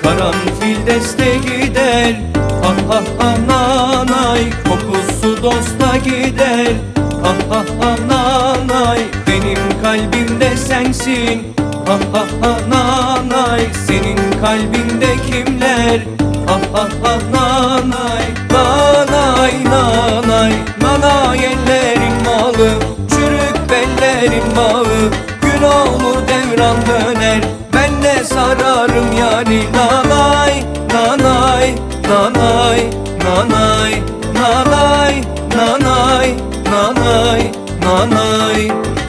Karanfil deste gider, ah ah ah nanay. Kokusu dosta gider, ah ah ah nanay. Benim kalbimde sensin, ah ah ah nanay. Senin kalbinde kimler, ah ah ah nanay. Nanay nanay, nanay ellerin malı, çürük bellerin bağı. Gün olur devran döner, ben de sararım yani. Nanay nanay nanay nanay nanay nanay nanay nanay.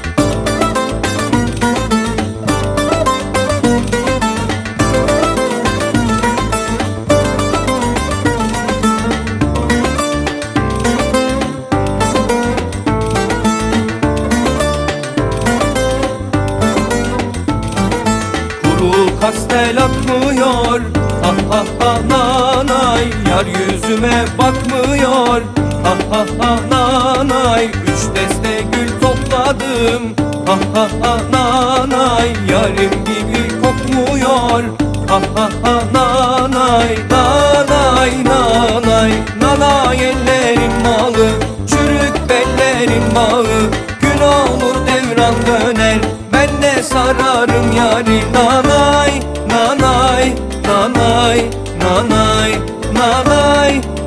Kastel akmıyor, ah ah ah nanay. Yar yüzüme bakmıyor, ah ah ah nanay. Üç deste gül topladım, ah ah ah nanay. Yarim gibi kokmuyor, ah ah ah nanay. Nanay nanay, nanay ellerin malı, çürük bellerin bağı. Gün olur devran döner, ben de sararım yani. Nanay nanay nanay nanay nanay